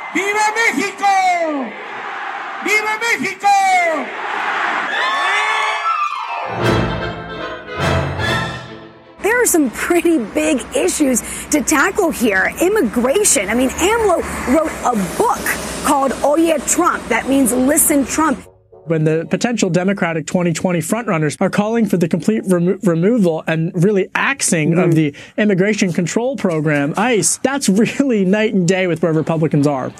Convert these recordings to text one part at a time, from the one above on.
¡Viva México! ¡Viva México! There are some pretty big issues to tackle here. Immigration. I mean, AMLO wrote a book called Oye Trump. That means listen, Trump. When the potential Democratic 2020 frontrunners are calling for the complete removal and really axing of the immigration control program, ICE, that's really night and day with where Republicans are.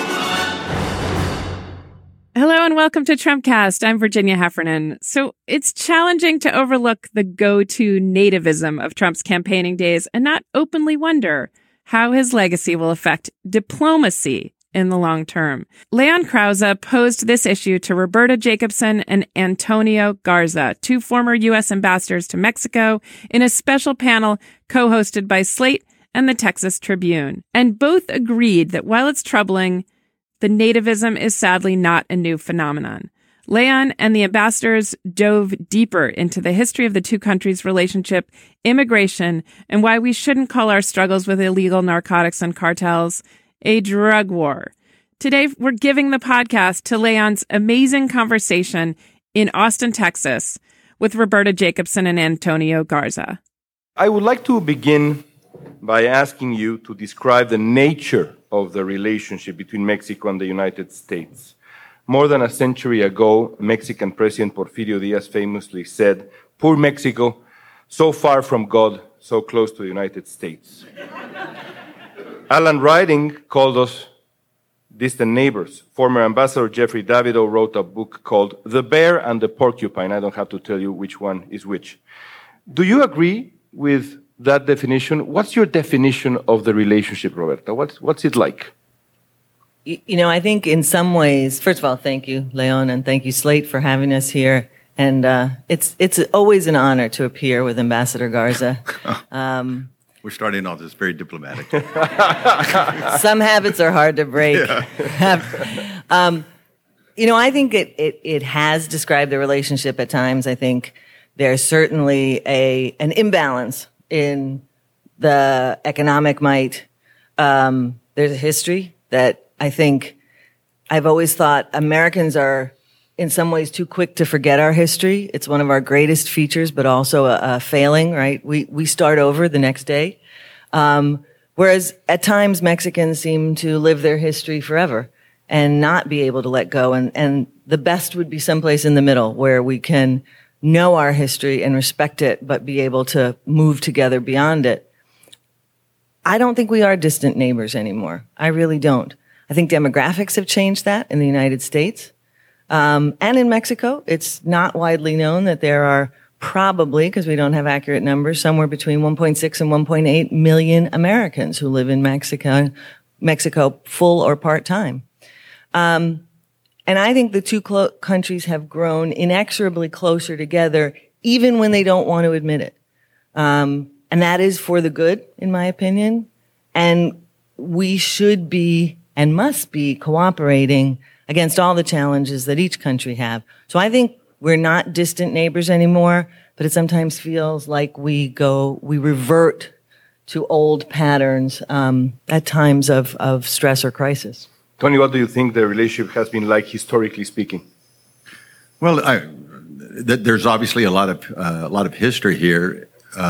Hello and welcome to Trumpcast. I'm Virginia Heffernan. So it's challenging to overlook the go-to nativism of Trump's campaigning days and not openly wonder how his legacy will affect diplomacy in the long term. Leon Krause posed this issue to Roberta Jacobson and Antonio Garza, two former U.S. ambassadors to Mexico, in a special panel co-hosted by Slate and the Texas Tribune. And both agreed that while it's troubling, the nativism is sadly not a new phenomenon. Leon and the ambassadors dove deeper into the history of the two countries' relationship, immigration, and why we shouldn't call our struggles with illegal narcotics and cartels a drug war. Today, we're giving the podcast to Leon's amazing conversation in Austin, Texas, with Roberta Jacobson and Antonio Garza. I would like to begin by asking you to describe the nature of the relationship between Mexico and the United States. More than a century ago, Mexican President Porfirio Diaz famously said, "Poor Mexico, so far from God, so close to the United States." Alan Riding called us distant neighbors. Former Ambassador Jeffrey Davidow wrote a book called The Bear and the Porcupine. I don't have to tell you which one is which. Do you agree with that definition? What's your definition of the relationship, Roberta? What's it like? You know, I think in some ways, first of all, thank you, Leon, and thank you, Slate, for having us here. And it's always an honor to appear with Ambassador Garza. We're starting off this very diplomatic. Some habits are hard to break. Yeah. You know, I think it has described the relationship at times. I think there's certainly an imbalance in the economic might. There's a history that I think I've always thought Americans are in some ways too quick to forget our history. It's one of our greatest features, but also a failing, right? We start over the next day. Whereas at times Mexicans seem to live their history forever and not be able to let go. And the best would be someplace in the middle where we can know our history and respect it, but be able to move together beyond it. I don't think we are distant neighbors anymore. I really don't. I think demographics have changed that in the United States. And in Mexico, it's not widely known that there are probably, because we don't have accurate numbers, somewhere between 1.6 and 1.8 million Americans who live in Mexico full or part-time. And I think the two countries have grown inexorably closer together, even when they don't want to admit it. And that is for the good, in my opinion. And we should be and must be cooperating against all the challenges that each country have. So I think we're not distant neighbors anymore, but it sometimes feels like we revert to old patterns at times of stress or crisis. Tony, what do you think the relationship has been like, historically speaking? Well, there's obviously a lot of history here.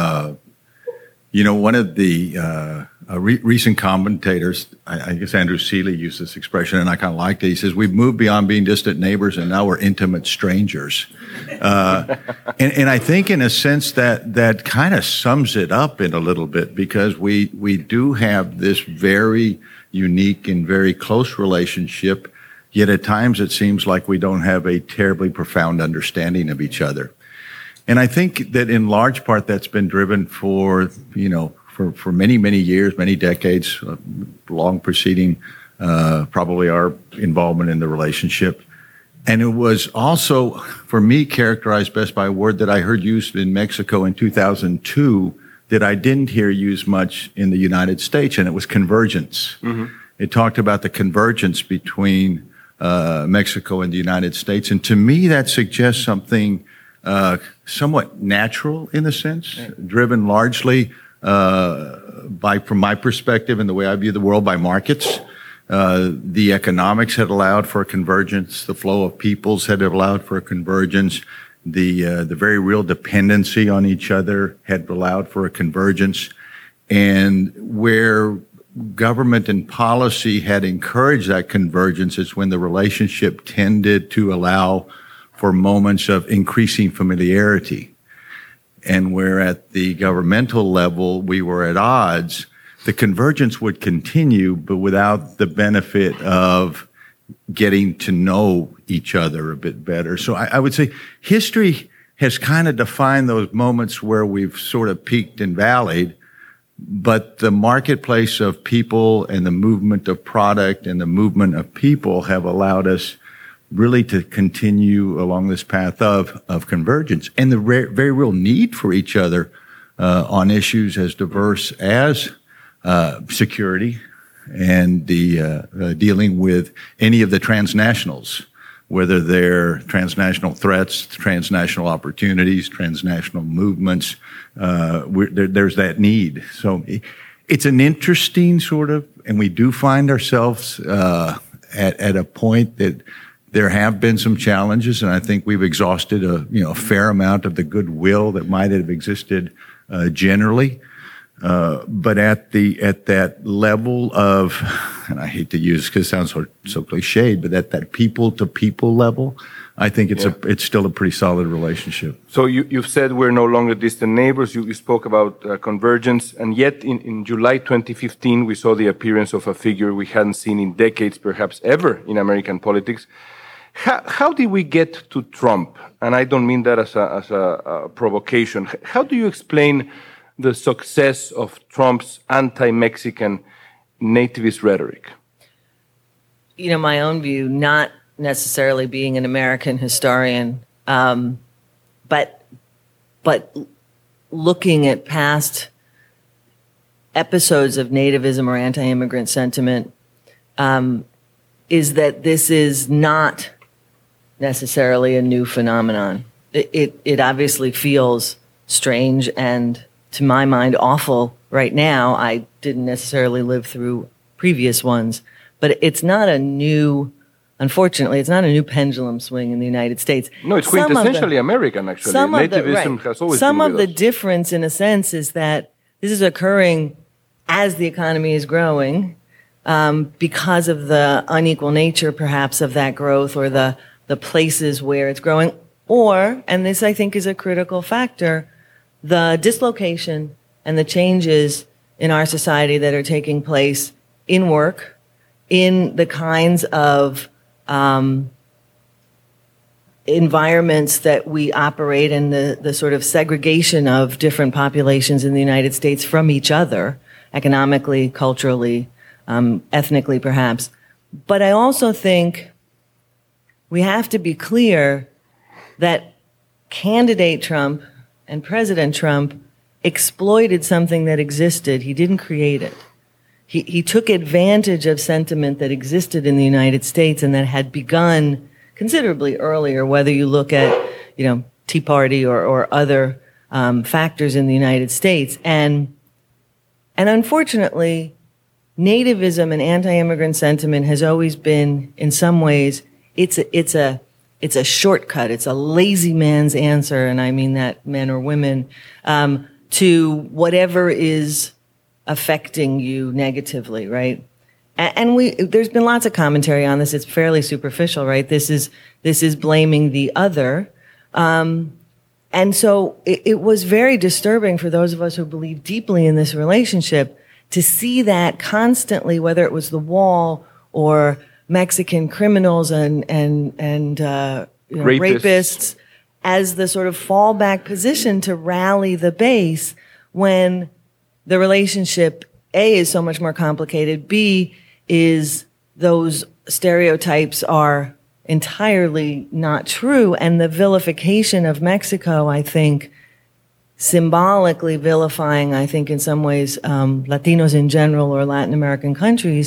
You know, one of the recent commentators, I guess Andrew Seeley used this expression, and I kind of liked it. He says, "We've moved beyond being distant neighbors, and now we're intimate strangers." And I think, in a sense, that kind of sums it up in a little bit, because we do have this very unique and very close relationship, yet at times it seems like we don't have a terribly profound understanding of each other. And I think that in large part that's been driven for many, many years, many decades, long preceding probably our involvement in the relationship. And it was also, for me, characterized best by a word that I heard used in Mexico in 2002 that I didn't hear used much in the United States, and it was convergence. Mm-hmm. It talked about the convergence between Mexico and the United States. And to me, that suggests something somewhat natural in a sense, driven largely from my perspective and the way I view the world, by markets. The economics had allowed for a convergence. The flow of peoples had allowed for a convergence. The very real dependency on each other had allowed for a convergence. And where government and policy had encouraged that convergence is when the relationship tended to allow for moments of increasing familiarity. And where at the governmental level we were at odds, the convergence would continue, but without the benefit of getting to know each other a bit better. So I would say history has kind of defined those moments where we've sort of peaked and valleyed, but the marketplace of people and the movement of product and the movement of people have allowed us really to continue along this path of convergence and the very real need for each other on issues as diverse as security and the dealing with any of the transnationals, whether they're transnational threats, transnational opportunities, transnational movements. There's that need. So it's an interesting sort of, and we do find ourselves at a point that there have been some challenges, and I think we've exhausted a fair amount of the goodwill that might have existed generally. But at that level of, and I hate to use because it sounds so cliched, but at that people to people level, I think it's still a pretty solid relationship. So you've said we're no longer distant neighbors. You spoke about convergence, and yet in July 2015 we saw the appearance of a figure we hadn't seen in decades, perhaps ever, in American politics. How did we get to Trump? And I don't mean that as a provocation. How do you explain the success of Trump's anti-Mexican nativist rhetoric? My own view, not necessarily being an American historian, but looking at past episodes of nativism or anti-immigrant sentiment, is that this is not necessarily a new phenomenon. It obviously feels strange and, to my mind, awful right now. I didn't necessarily live through previous ones, but unfortunately, it's not a new pendulum swing in the United States. No, it's quintessentially American, actually. Nativism has always been with us. Some of the difference, in a sense, is that this is occurring as the economy is growing, because of the unequal nature, perhaps, of that growth or the places where it's growing, or, and this I think is a critical factor, the dislocation and the changes in our society that are taking place in work, in the kinds of environments that we operate in, the sort of segregation of different populations in the United States from each other, economically, culturally, ethnically perhaps. But I also think we have to be clear that candidate Trump and President Trump exploited something that existed. He didn't create it. He took advantage of sentiment that existed in the United States and that had begun considerably earlier, whether you look at, Tea Party or other factors in the United States. And unfortunately, nativism and anti-immigrant sentiment has always been, in some ways, it's a shortcut. It's a lazy man's answer, and I mean that men or women, to whatever is affecting you negatively, right? And there's been lots of commentary on this. It's fairly superficial, right? This is blaming the other. And so it was very disturbing for those of us who believe deeply in this relationship to see that constantly, whether it was the wall or Mexican criminals and rapists, as the sort of fallback position to rally the base when the relationship, A, is so much more complicated, B, is those stereotypes are entirely not true, and the vilification of Mexico, I think, symbolically vilifying, I think, in some ways, Latinos in general or Latin American countries,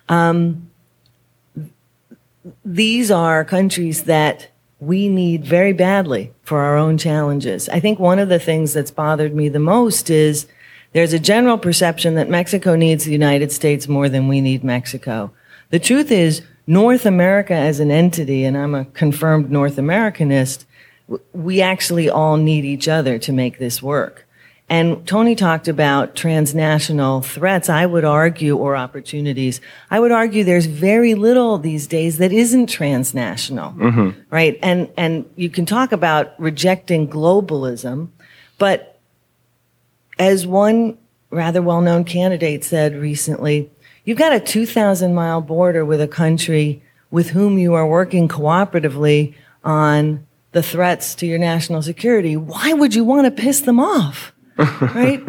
these are countries that we need very badly for our own challenges. I think one of the things that's bothered me the most is there's a general perception that Mexico needs the United States more than we need Mexico. The truth is, North America as an entity, and I'm a confirmed North Americanist, we actually all need each other to make this work. And Tony talked about transnational threats, I would argue, or opportunities. I would argue there's very little these days that isn't transnational, right? And you can talk about rejecting globalism, but as one rather well-known candidate said recently, you've got a 2,000-mile border with a country with whom you are working cooperatively on the threats to your national security. Why would you want to piss them off? Right?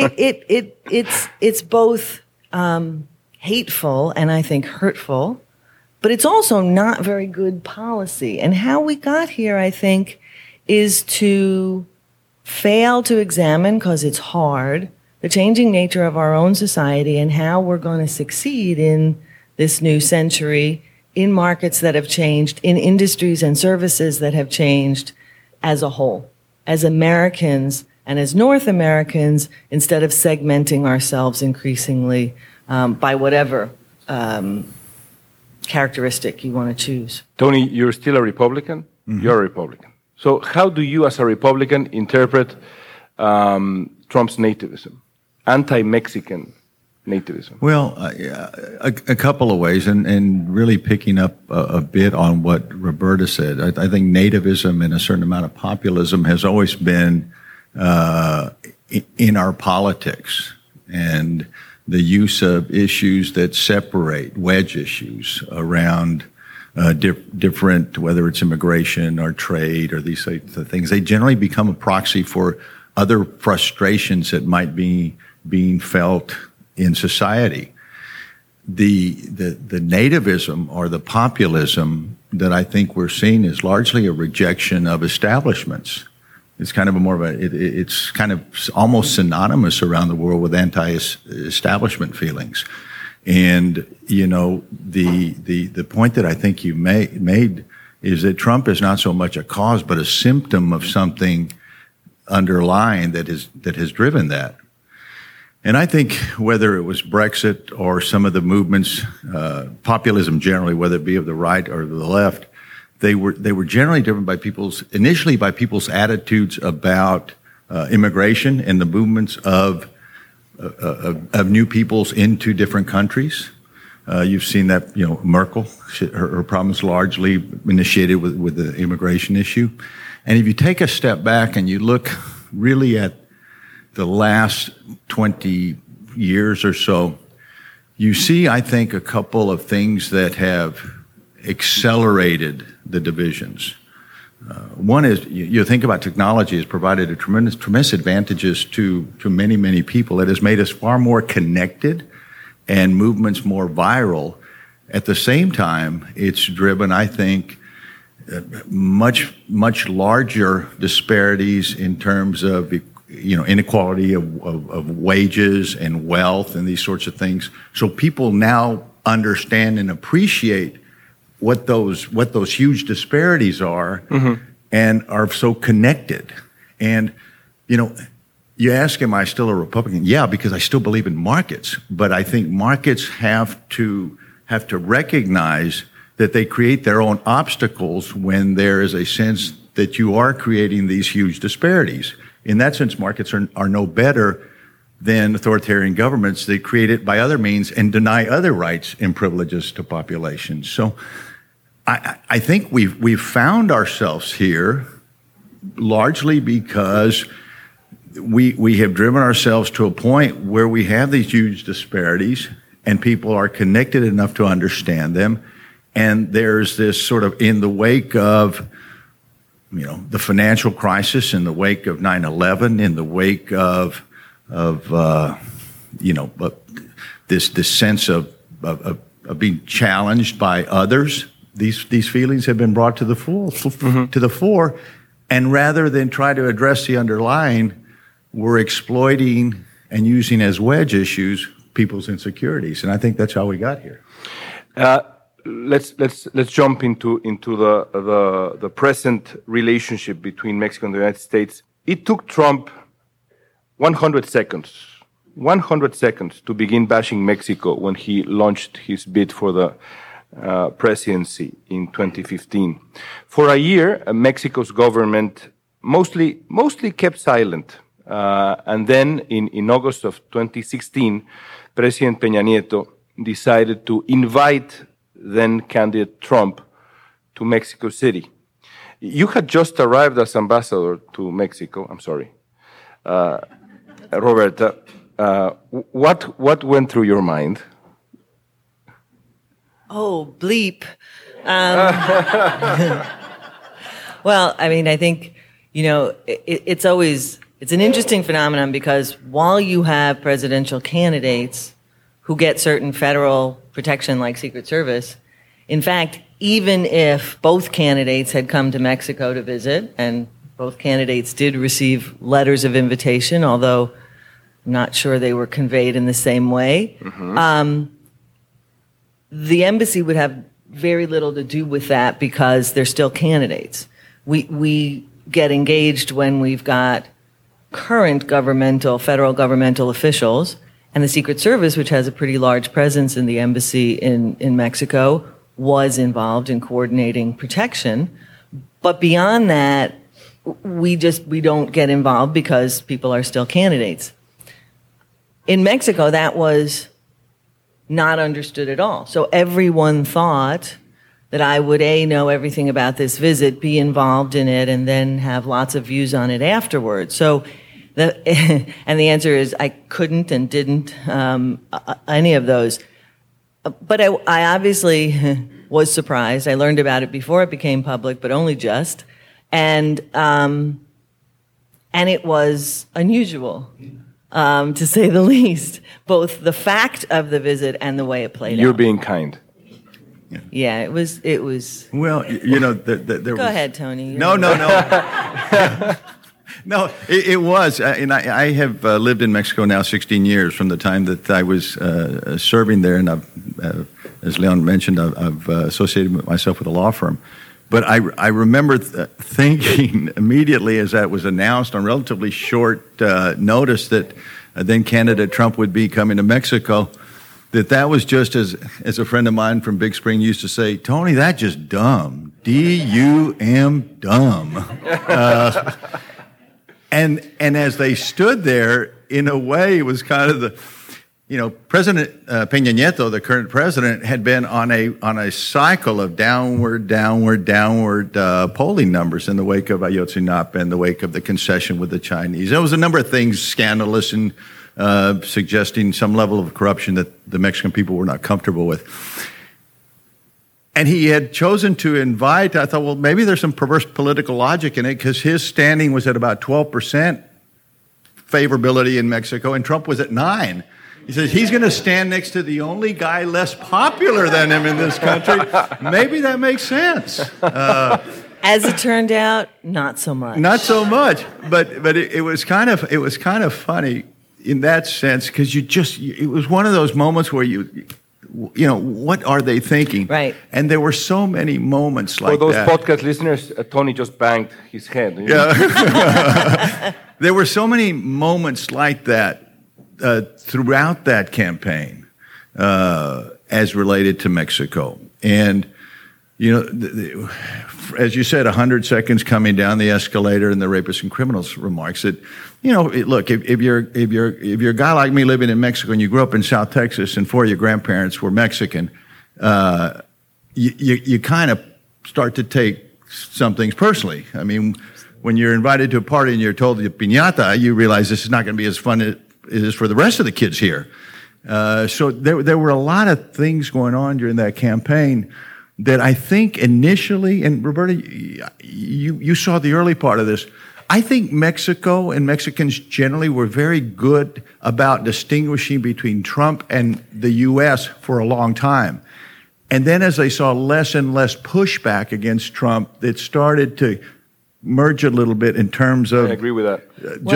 It's both hateful and I think hurtful, but it's also not very good policy. And how we got here, I think, is to fail to examine, because it's hard, the changing nature of our own society and how we're going to succeed in this new century, in markets that have changed, in industries and services that have changed as a whole, as Americans and as North Americans, instead of segmenting ourselves increasingly by whatever characteristic you want to choose. Tony, you're still a Republican? Mm-hmm. You're a Republican. So how do you, as a Republican, interpret Trump's nativism, anti-Mexican nativism? Well, a couple of ways, and really picking up a bit on what Roberta said. I think nativism and a certain amount of populism has always been in our politics, and the use of issues that separate, wedge issues around different, whether it's immigration or trade or these types of things, they generally become a proxy for other frustrations that might be being felt in society. The nativism or the populism that I think we're seeing is largely a rejection of establishments. It's kind of it's kind of almost synonymous around the world with anti-establishment feelings. And, you know, the point that I think you made is that Trump is not so much a cause, but a symptom of something underlying that has driven that. And I think whether it was Brexit or some of the movements, populism generally, whether it be of the right or the left, they were generally driven by initially by people's attitudes about immigration and the movements of new peoples into different countries. You've seen that, you know, Merkel, her problems largely initiated with the immigration issue. And if you take a step back and you look really at the last 20 years or so, you see, I think, a couple of things that have accelerated the divisions. One is, you think about technology has provided a tremendous advantages to many, many people. It has made us far more connected and movements more viral. At the same time, it's driven, I think, much larger disparities in terms of, you know, inequality of wages and wealth and these sorts of things. So people now understand and appreciate what those huge disparities are, mm-hmm. and are so connected. And, you know, you ask, am I still a Republican? Yeah, because I still believe in markets. But I think markets have to recognize that they create their own obstacles when there is a sense that you are creating these huge disparities. In that sense, markets are no better than authoritarian governments. They create it by other means and deny other rights and privileges to populations. So I think we've found ourselves here largely because we have driven ourselves to a point where we have these huge disparities and people are connected enough to understand them. And there's this sort of, in the wake of, you know, the financial crisis, in the wake of 9/11, in the wake of you know, this sense of being challenged by others, these feelings have been brought to the fore, and rather than try to address the underlying, we're exploiting and using as wedge issues people's insecurities, and I think that's how we got here. Let's jump into the present relationship between Mexico and the United States. It took Trump 100 seconds 100 seconds to begin bashing Mexico when he launched his bid for the presidency in 2015. For a year, Mexico's government mostly kept silent. And then in August of 2016, President Peña Nieto decided to invite then candidate Trump to Mexico City. You had just arrived as ambassador to Mexico. I'm sorry. Roberta, what went through your mind? Oh, bleep. Well, I mean, I think, it's an interesting phenomenon because while you have presidential candidates who get certain federal protection like Secret Service, in fact, even if both candidates had come to Mexico to visit, and both candidates did receive letters of invitation, although I'm not sure they were conveyed in the same way, the embassy would have very little to do with that because they're still candidates. We get engaged when we've got current federal governmental officials, and the Secret Service, which has a pretty large presence in the embassy in Mexico, was involved in coordinating protection. But beyond that, we don't get involved because people are still candidates. In Mexico, that was not understood at all. So everyone thought that I would, know everything about this visit, be involved in it, and then have lots of views on it afterwards. So, and the answer is I couldn't and didn't any of those. But I obviously was surprised. I learned about it before it became public, but only just. And it was unusual, to say the least, both the fact of the visit and the way it played out. You're being kind. Yeah, it was. Well, there Go ahead, Tony. No. No, it was. And I have lived in Mexico now 16 years from the time that I was serving there. And as Leon mentioned, I've associated myself with a law firm. But I remember thinking immediately as that was announced on relatively short notice that then candidate Trump would be coming to Mexico, that was just as a friend of mine from Big Spring used to say, Tony, that's just dumb. D-U-M, dumb. And as they stood there, in a way, it was kind of President Peña Nieto, the current president, had been on a cycle of downward polling numbers in the wake of Ayotzinapa, in the wake of the concession with the Chinese. There was a number of things scandalous and suggesting some level of corruption that the Mexican people were not comfortable with. And he had chosen to invite, I thought, well, maybe there's some perverse political logic in it because his standing was at about 12% favorability in Mexico, and Trump was at 9%. He says he's going to stand next to the only guy less popular than him in this country. Maybe that makes sense. As it turned out, not so much. Not so much, but it was kind of funny in that sense because it was one of those moments where what are they thinking? Right. And there were so many moments like that. For those podcast listeners, Tony just banged his head. Yeah. There were so many moments like that throughout that campaign as related to Mexico. And, as you said, 100 seconds coming down the escalator and the rapists and criminals remarks that, look, if you're a guy like me living in Mexico and you grew up in South Texas and 4 of your grandparents were Mexican, you kind of start to take some things personally. I mean, when you're invited to a party and you're told the piñata, you realize this is not going to be as fun as it is for the rest of the kids here. So there were a lot of things going on during that campaign that I think initially, and Roberta, you saw the early part of this, I think Mexico and Mexicans generally were very good about distinguishing between Trump and the U.S. for a long time. And then as they saw less and less pushback against Trump, it started to merge a little bit in terms of. I agree with that.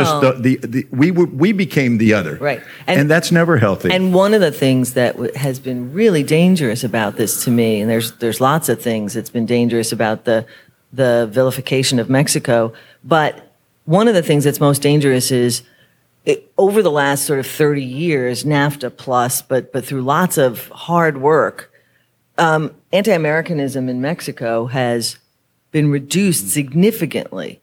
We became the other, right, and that's never healthy. And one of the things that has been really dangerous about this to me, and there's lots of things that's been dangerous about the vilification of Mexico, but one of the things that's most dangerous is over the last sort of 30 years, NAFTA plus, but through lots of hard work, anti-Americanism in Mexico has been reduced significantly.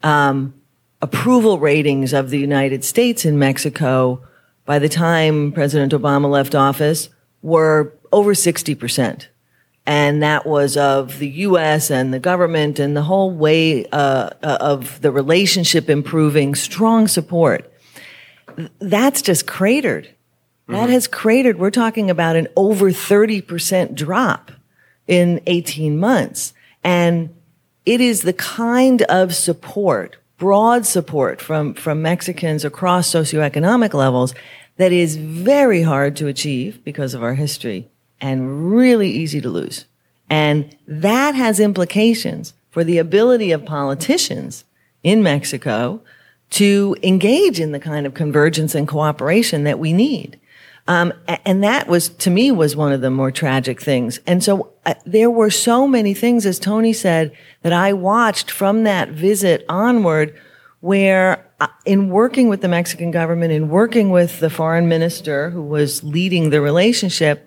Approval ratings of the United States in Mexico, by the time President Obama left office, were over 60%. And that was of the U.S. and the government and the whole way of the relationship improving, strong support. That's just cratered. That has cratered. We're talking about an over 30% drop in 18 months. And it is the kind of support, broad support from Mexicans across socioeconomic levels that is very hard to achieve because of our history and really easy to lose. And that has implications for the ability of politicians in Mexico to engage in the kind of convergence and cooperation that we need. And that was, to me, was one of the more tragic things. And so there were so many things, as Tony said, that I watched from that visit onward, where in working with the Mexican government, in working with the foreign minister who was leading the relationship,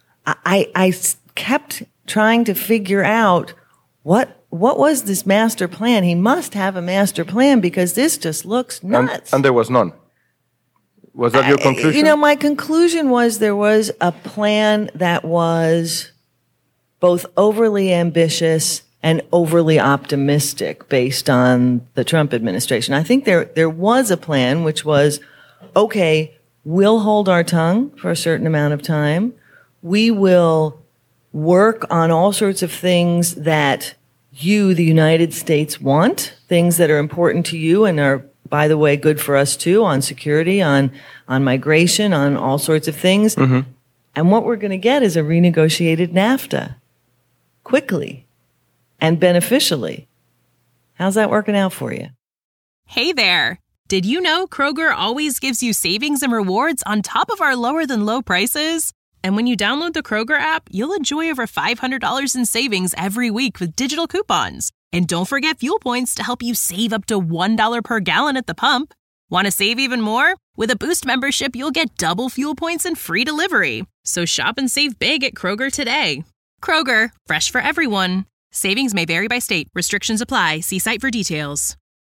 I kept trying to figure out what was this master plan. He must have a master plan because this just looks nuts. And there was none. Was that your conclusion? My conclusion was there was a plan that was both overly ambitious and overly optimistic based on the Trump administration. I think there was a plan which was, okay, we'll hold our tongue for a certain amount of time. We will work on all sorts of things that you, the United States, want, things that are important to you and are, by the way, good for us too, on security, on migration, on all sorts of things. Mm-hmm. And what we're going to get is a renegotiated NAFTA quickly and beneficially. How's that working out for you? Hey there. Did you know Kroger always gives you savings and rewards on top of our lower than low prices? And when you download the Kroger app, you'll enjoy over $500 in savings every week with digital coupons. And don't forget fuel points to help you save up to $1 per gallon at the pump. Want to save even more? With a Boost membership, you'll get double fuel points and free delivery. So shop and save big at Kroger today. Kroger, fresh for everyone. Savings may vary by state. Restrictions apply. See site for details.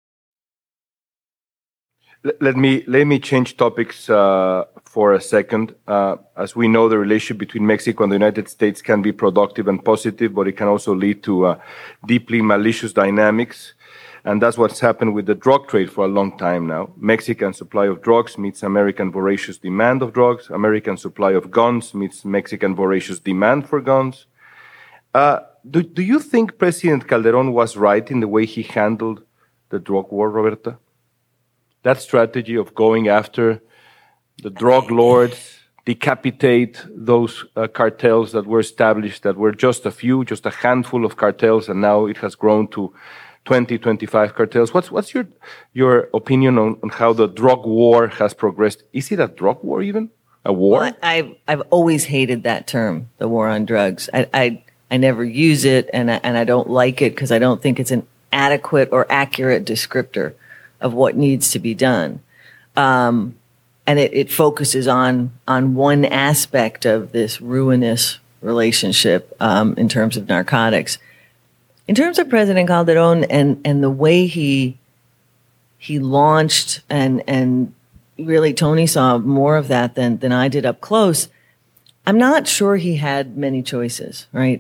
Let me change topics for a second. As we know, the relationship between Mexico and the United States can be productive and positive, but it can also lead to deeply malicious dynamics. And that's what's happened with the drug trade for a long time now. Mexican supply of drugs meets American voracious demand of drugs. American supply of guns meets Mexican voracious demand for guns. Do you think President Calderon was right in the way he handled the drug war, Roberta? That strategy of going after the drug lords, decapitate those cartels that were established, that were just a handful of cartels, and now it has grown to 20, 25 cartels. What's your opinion on how the drug war has progressed? Is it a drug war even? A war? Well, I've always hated that term, the war on drugs. I never use it, and I don't like it because I don't think it's an adequate or accurate descriptor of what needs to be done. And it focuses on one aspect of this ruinous relationship in terms of narcotics. In terms of President Calderon and the way he launched and really Tony saw more of that than I did up close, I'm not sure he had many choices, right?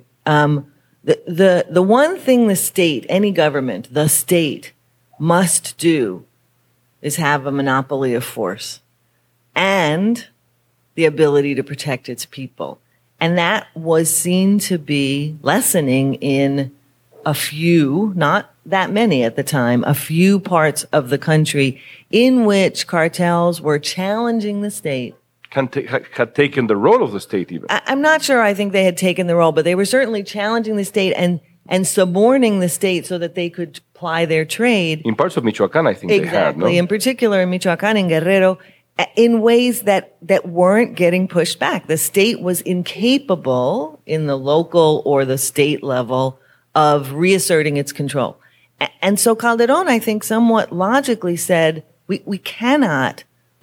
The one thing the state, any government, the state must do is have a monopoly of force and the ability to protect its people. And that was seen to be lessening in a few, not that many at the time, a few parts of the country in which cartels were challenging the state. Had taken the role of the state even. I'm not sure I think they had taken the role, but they were certainly challenging the state and suborning the state so that they could ply their trade. In parts of Michoacán, I think exactly. They had, no? In particular in Michoacán and Guerrero, in ways that weren't getting pushed back. The state was incapable in the local or the state level of reasserting its control. And so Calderon, I think, somewhat logically said, we cannot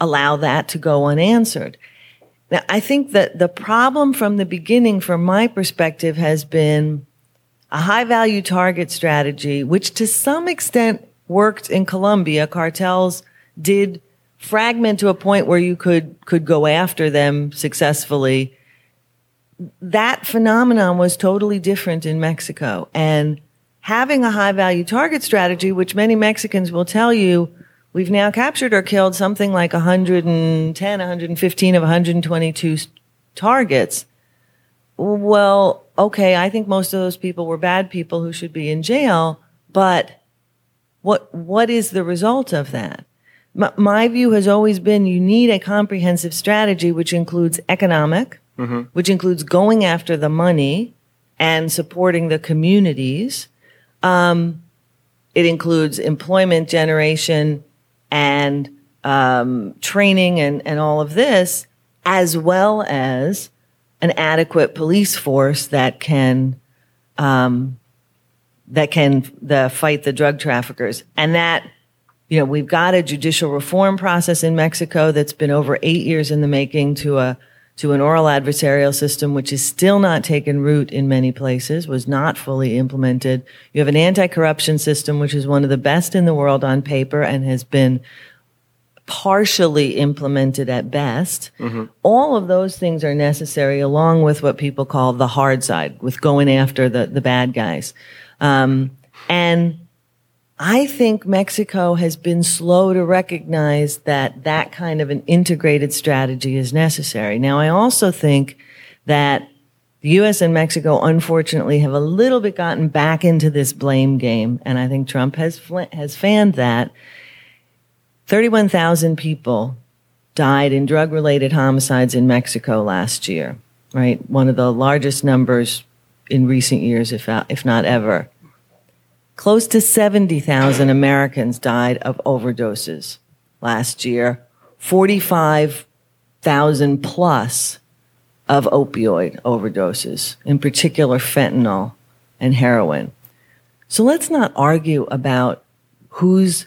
allow that to go unanswered. Now, I think that the problem from the beginning, from my perspective, has been a high-value target strategy, which to some extent worked in Colombia. Cartels did fragment to a point where you could go after them successfully. That phenomenon was totally different in Mexico. And having a high-value target strategy, which many Mexicans will tell you, we've now captured or killed something like 110, 115 of 122 targets. Well, okay, I think most of those people were bad people who should be in jail, but what is the result of that? My view has always been you need a comprehensive strategy which includes economic, which includes going after the money and supporting the communities. It includes employment generation and training and all of this, as well as an adequate police force that can fight the drug traffickers. And that, we've got a judicial reform process in Mexico that's been over 8 years in the making to an oral adversarial system, which is still not taken root in many places, was not fully implemented. You have an anti-corruption system, which is one of the best in the world on paper and has been partially implemented at best. All of those things are necessary, along with what people call the hard side, with going after the bad guys. And I think Mexico has been slow to recognize that kind of an integrated strategy is necessary. Now, I also think that the U.S. and Mexico, unfortunately, have a little bit gotten back into this blame game, and I think Trump has fanned that. 31,000 people died in drug-related homicides in Mexico last year, right? One of the largest numbers in recent years, if not ever. Close to 70,000 Americans died of overdoses last year, 45,000 plus of opioid overdoses, in particular fentanyl and heroin. So let's not argue about whose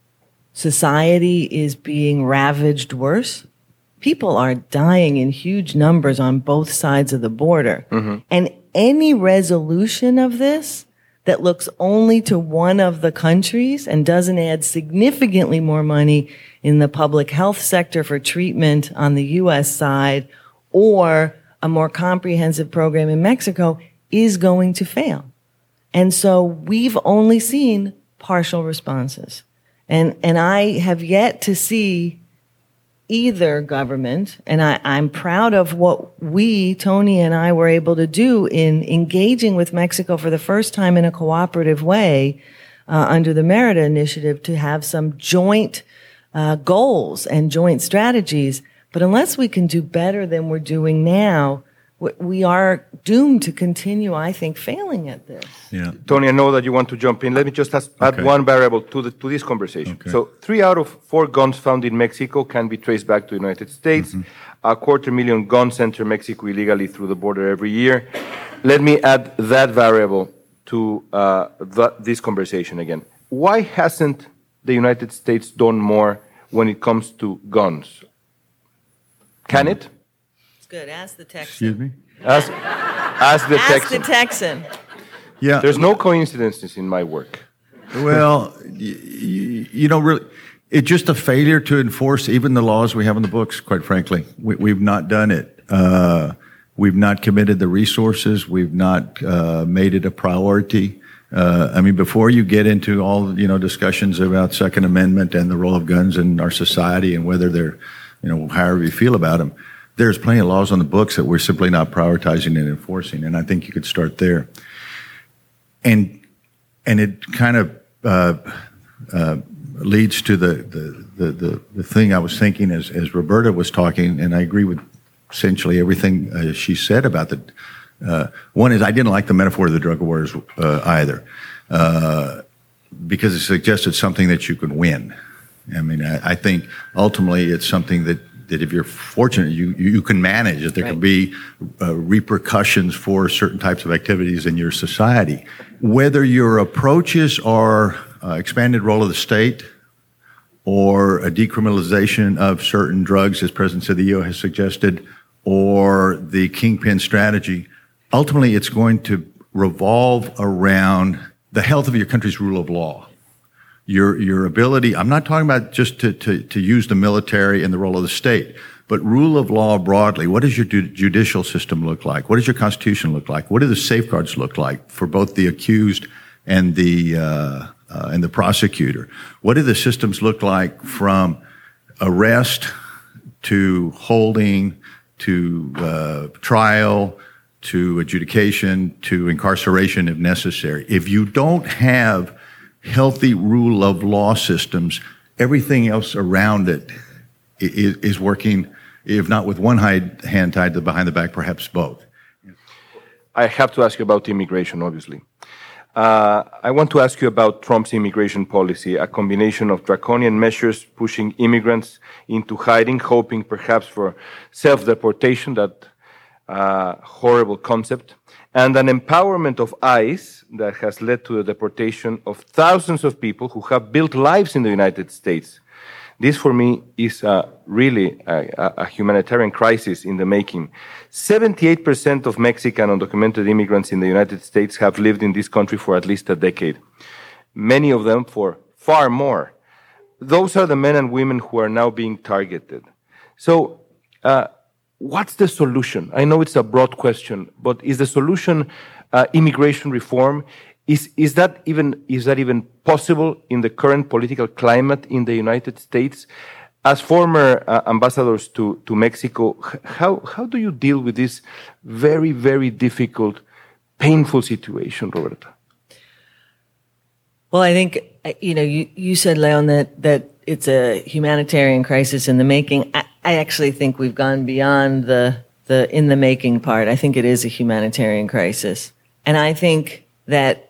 society is being ravaged worse. People are dying in huge numbers on both sides of the border. And any resolution of this that looks only to one of the countries and doesn't add significantly more money in the public health sector for treatment on the U.S. side or a more comprehensive program in Mexico is going to fail. And so we've only seen partial responses. And I have yet to see either government, and I'm proud of what Tony and I were able to do in engaging with Mexico for the first time in a cooperative way under the Merida Initiative to have some joint goals and joint strategies. But unless we can do better than we're doing now, we are doomed to continue, I think, failing at this. Yeah. Tony, I know that you want to jump in. Let me just add one variable to this conversation. Okay. So 3 out of 4 guns found in Mexico can be traced back to the United States. 250,000 guns enter Mexico illegally through the border every year. Let me add that variable to this conversation again. Why hasn't the United States done more when it comes to guns? Can it? Good. Ask the Texan. Excuse me? Ask the Texan. Ask the Texan. Yeah. There's no coincidences in my work. Well, really, it's just a failure to enforce even the laws we have in the books, quite frankly. We've not done it. We've not committed the resources. We've not made it a priority. Before you get into all, discussions about Second Amendment and the role of guns in our society and whether they're, however you feel about them, there's plenty of laws on the books that we're simply not prioritizing and enforcing, and I think you could start there. And it kind of leads to the thing I was thinking as Roberta was talking, and I agree with essentially everything she said about that. One is I didn't like the metaphor of the drug wars either, because it suggested something that you could win. I think ultimately it's something that if you're fortunate, you can manage, that there can be repercussions for certain types of activities in your society. Whether your approaches are expanded role of the state, or a decriminalization of certain drugs, as President Cedillo has suggested, or the kingpin strategy, ultimately it's going to revolve around the health of your country's rule of law. Your ability, I'm not talking about just to use the military and the role of the state, but rule of law broadly. What does your judicial system look like? What does your constitution look like? What do the safeguards look like for both the accused and the prosecutor? What do the systems look like from arrest to holding to trial to adjudication to incarceration if necessary? If you don't have healthy rule of law systems, everything else around it is working, if not with one hand tied behind the back, perhaps both. I have to ask you about immigration, obviously. I want to ask you about Trump's immigration policy, a combination of draconian measures pushing immigrants into hiding, hoping perhaps for self-deportation, that horrible concept, and an empowerment of ICE that has led to the deportation of thousands of people who have built lives in the United States. This, for me, is really a humanitarian crisis in the making. 78% of Mexican undocumented immigrants in the United States have lived in this country for at least a decade. Many of them for far more. Those are the men and women who are now being targeted. So, what's the solution? I know it's a broad question, but is the solution immigration reform? Is that even possible in the current political climate in the United States? As former ambassadors to Mexico, how do you deal with this very, very difficult, painful situation, Roberta? Well, I think, you said, Leon, that it's a humanitarian crisis in the making. I actually think we've gone beyond the in the making part. I think it is a humanitarian crisis. And I think that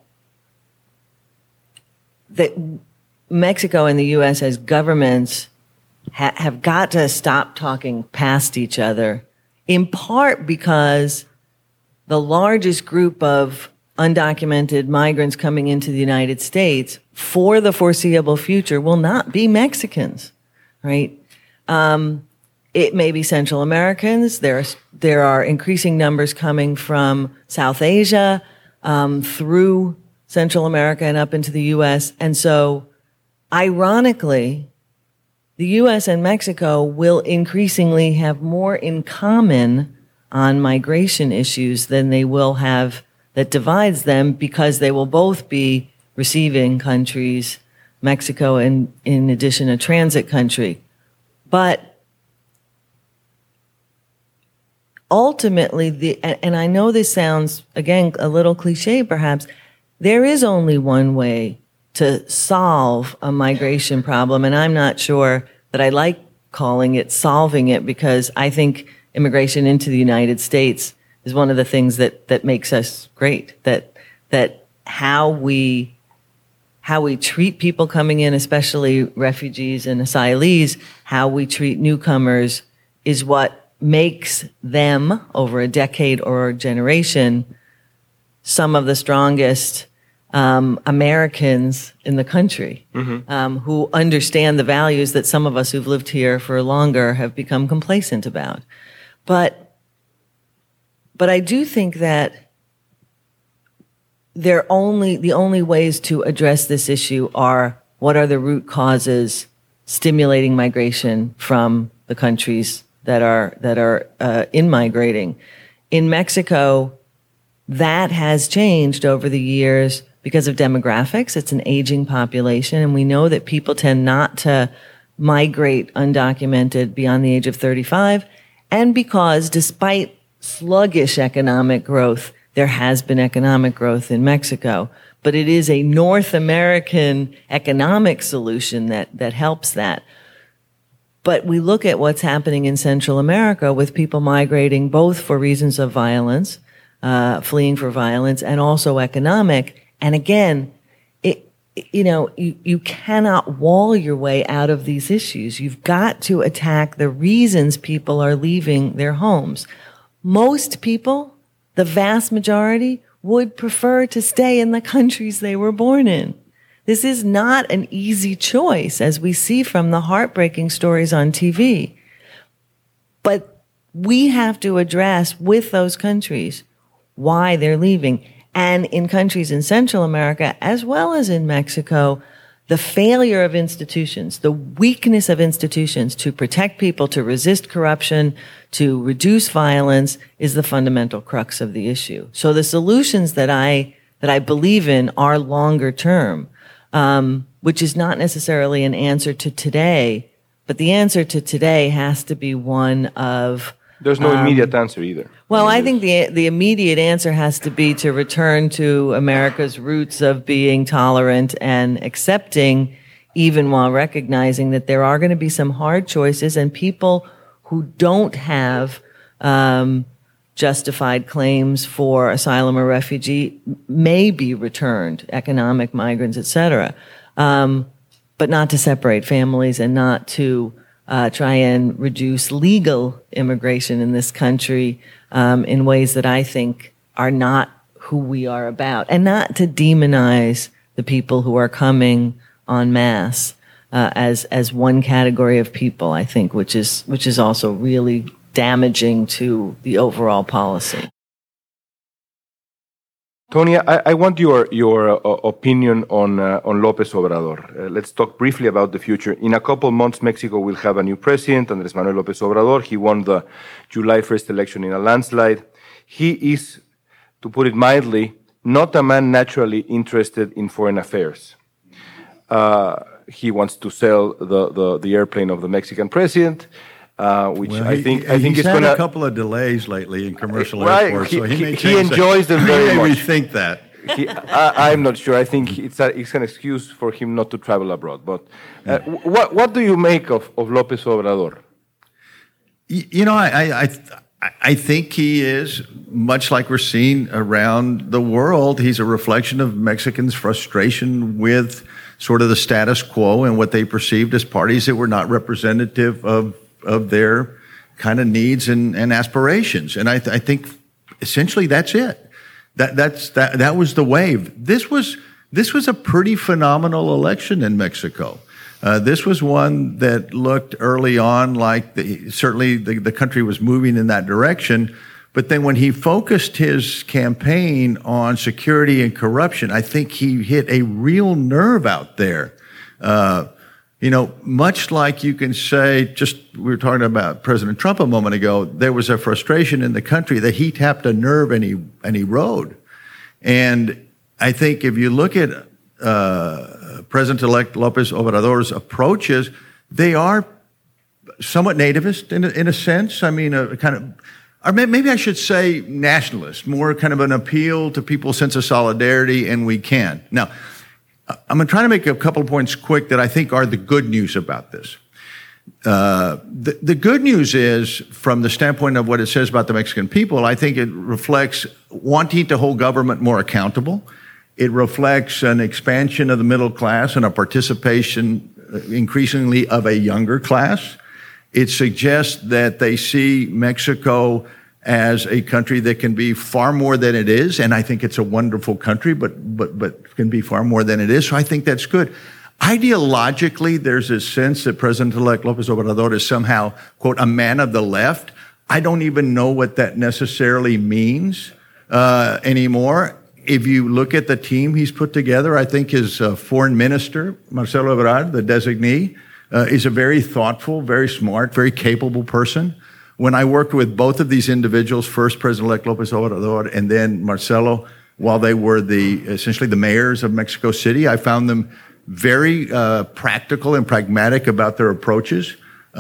Mexico and the U.S. as governments have got to stop talking past each other, in part because the largest group of undocumented migrants coming into the United States for the foreseeable future will not be Mexicans, right? It may be Central Americans. There are increasing numbers coming from South Asia through Central America and up into the U.S. And so, ironically, the U.S. and Mexico will increasingly have more in common on migration issues than they will have that divides them, because they will both be receiving countries, Mexico and in addition a transit country. But ultimately, and I know this sounds, again, a little cliche perhaps, there is only one way to solve a migration problem, and I'm not sure that I like calling it solving it, because I think immigration into the United States is one of the things that makes us great, that how we treat people coming in, especially refugees and asylees, how we treat newcomers is what makes them, over a decade or a generation, some of the strongest Americans in the country, who understand the values that some of us who've lived here for longer have become complacent about. But I do think that the only ways to address this issue are, what are the root causes stimulating migration from the countries that are in-migrating. In Mexico, that has changed over the years because of demographics. It's an aging population, and we know that people tend not to migrate undocumented beyond the age of 35, and because despite sluggish economic growth, there has been economic growth in Mexico. But it is a North American economic solution that helps that. But we look at what's happening in Central America with people migrating both for reasons of violence, fleeing for violence, and also economic. And again, you cannot wall your way out of these issues. You've got to attack the reasons people are leaving their homes. Most people, the vast majority, would prefer to stay in the countries they were born in. This is not an easy choice, as we see from the heartbreaking stories on TV. But we have to address with those countries why they're leaving. And in countries in Central America, as well as in Mexico, the failure of institutions, the weakness of institutions to protect people, to resist corruption, to reduce violence is the fundamental crux of the issue. So the solutions that I believe in are longer term, which is not necessarily an answer to today, but the answer to today has to be one of... There's no immediate answer either. Well, I think the immediate answer has to be to return to America's roots of being tolerant and accepting, even while recognizing that there are going to be some hard choices, and people who don't have justified claims for asylum or refugee may be returned, economic migrants, etc., but not to separate families and not to try and reduce legal immigration in this country in ways that I think are not who we are about, and not to demonize the people who are coming en masse as one category of people, I think, which is also really damaging to the overall policy. Tony, I want your opinion on López Obrador. Let's talk briefly about the future. In a couple months, Mexico will have a new president, Andrés Manuel López Obrador. He won the July 1st election in a landslide. He is, to put it mildly, not a man naturally interested in foreign affairs. He wants to sell the airplane of the Mexican president. Which well, I think he's is had going to a couple of delays lately in commercial right. airports, so he enjoys them very much. He may rethink that. I'm not sure. I think it's an excuse for him not to travel abroad. But what do you make of López Obrador? You know, I think he is, much like we're seeing around the world, he's a reflection of Mexicans' frustration with sort of the status quo and what they perceived as parties that were not representative of their kind of needs and aspirations. And I think essentially that's it. That was the wave. This was a pretty phenomenal election in Mexico. This was one that looked early on like certainly the country was moving in that direction. But then when he focused his campaign on security and corruption, I think he hit a real nerve out there. You know, much like you can say, we were talking about President Trump a moment ago, there was a frustration in the country that he tapped a nerve and he rode. And I think if you look at President-elect López Obrador's approaches, they are somewhat nativist in a sense. I mean, a kind of, or maybe I should say nationalist, more kind of an appeal to people's sense of solidarity, and we can. Now, I'm going to try to make a couple of points quick that I think are the good news about this. The good news is, from the standpoint of what it says about the Mexican people, I think it reflects wanting to hold government more accountable. It reflects an expansion of the middle class and a participation increasingly of a younger class. It suggests that they see Mexico as a country that can be far more than it is, and I think it's a wonderful country, but can be far more than it is, so I think that's good. Ideologically, there's this sense that President-elect López Obrador is somehow, quote, a man of the left. I don't even know what that necessarily means anymore. If you look at the team he's put together, I think his foreign minister, Marcelo Ebrard, the designee, is a very thoughtful, very smart, very capable person. When I worked with both of these individuals, first President-elect López Obrador and then Marcelo, while they were essentially the mayors of Mexico City, I found them very practical and pragmatic about their approaches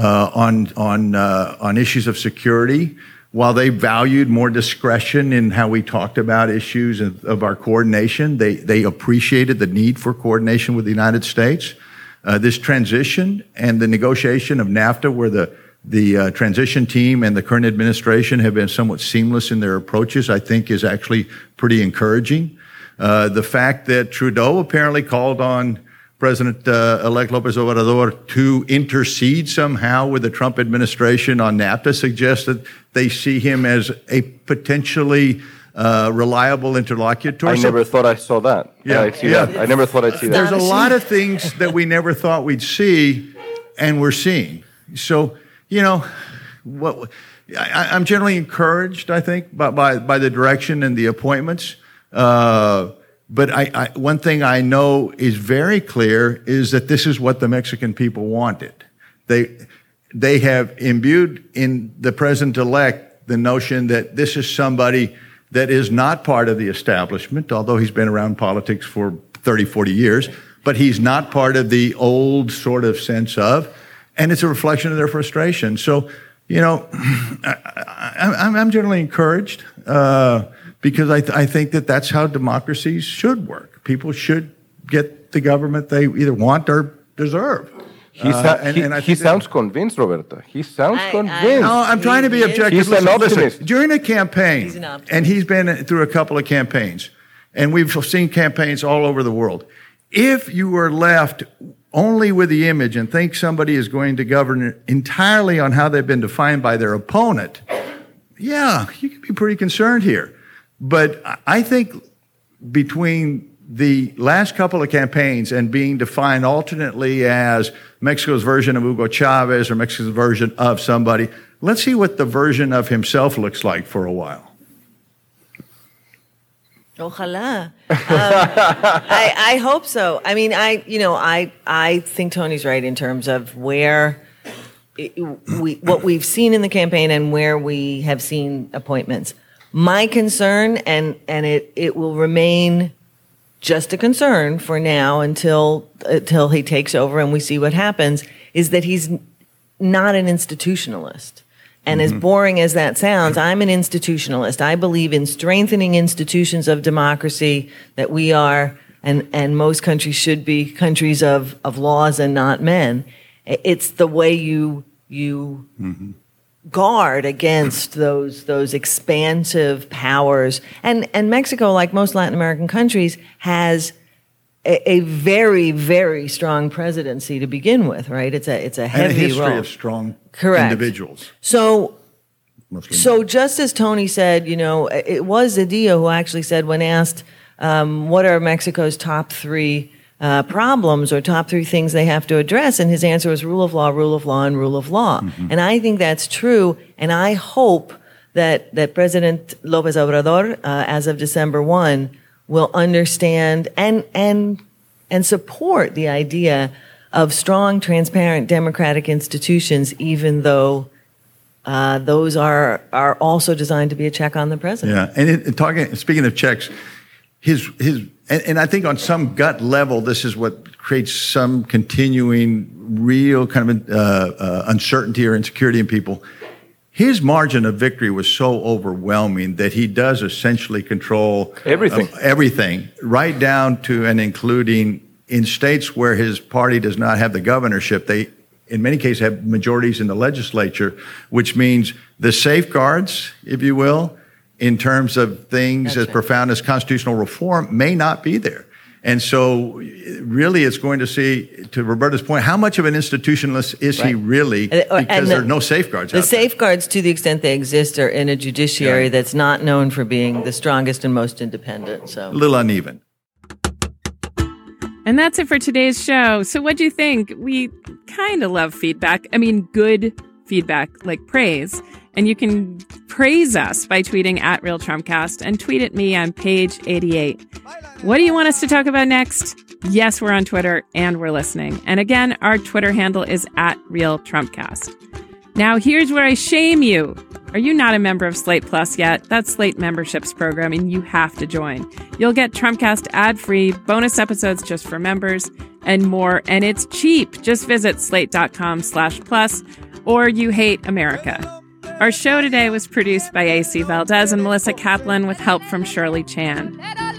on issues of security. While they valued more discretion in how we talked about issues of our coordination, they appreciated the need for coordination with the United States. This transition and the negotiation of NAFTA, where the transition team and the current administration have been somewhat seamless in their approaches, I think is actually pretty encouraging. The fact that Trudeau apparently called on President-elect López Obrador to intercede somehow with the Trump administration on NAFTA suggests that they see him as a potentially reliable interlocutor. I never thought I saw that. Yeah, I see that. I never thought I'd see that. There's a lot of things that we never thought we'd see, and we're seeing. So, I'm generally encouraged, I think, by the direction and the appointments. But one thing I know is very clear is that this is what the Mexican people wanted. They have imbued in the president-elect the notion that this is somebody that is not part of the establishment, although he's been around politics for 30, 40 years, but he's not part of the old sort of sense of, and it's a reflection of their frustration. So, I'm generally encouraged because I think that that's how democracies should work. People should get the government they either want or deserve. He sounds convinced, Roberta. He sounds convinced. No, I'm trying to be objective. He's an optimist. During the campaign, and he's been through a couple of campaigns, and we've seen campaigns all over the world. If you were left only with the image and think somebody is going to govern entirely on how they've been defined by their opponent, yeah, you can be pretty concerned here. But I think between the last couple of campaigns and being defined alternately as Mexico's version of Hugo Chavez or Mexico's version of somebody, let's see what the version of himself looks like for a while. Ojalá. I hope so. I mean, I think Tony's right in terms of where what we've seen in the campaign and where we have seen appointments. My concern, and it will remain just a concern for now until he takes over and we see what happens, is that he's not an institutionalist. And as boring as that sounds, I'm an institutionalist. I believe in strengthening institutions of democracy, that we are, and most countries should be countries of laws and not men. It's the way you guard against those expansive powers. And Mexico, like most Latin American countries, has a very, very strong presidency to begin with, right? It's a heavy and a history role. of strong Correct. individuals. So just as Tony said, it was Zedillo who actually said, when asked what are Mexico's top three problems or top three things they have to address, and his answer was rule of law, and rule of law. And I think that's true, and I hope that President López Obrador, as of December 1, will understand and support the idea of strong, transparent, democratic institutions, even though those are also designed to be a check on the president. Yeah, and speaking of checks, and I think on some gut level, this is what creates some continuing, real kind of uncertainty or insecurity in people. His margin of victory was so overwhelming that he does essentially control everything, right down to and including in states where his party does not have the governorship. They, in many cases, have majorities in the legislature, which means the safeguards, if you will, in terms of things as profound as constitutional reform may not be there. And so really it's going to see, to Roberta's point, how much of an institutionalist is he really, because there are no safeguards out there. The safeguards, to the extent they exist, are in a judiciary that's not known for being the strongest and most independent. So a little uneven. And that's it for today's show. So what do you think? We kind of love feedback. I mean, good feedback, like praise. And you can praise us by tweeting at RealTrumpCast and tweet at me on page 88. What do you want us to talk about next? Yes, we're on Twitter and we're listening. And again, our Twitter handle is at RealTrumpCast. Now, here's where I shame you. Are you not a member of Slate Plus yet? That's Slate Membership's program, and you have to join. You'll get Trumpcast ad-free, bonus episodes just for members, and more. And it's cheap. Just visit slate.com/plus, or you hate America. Our show today was produced by AC Valdez and Melissa Kaplan with help from Shirley Chan.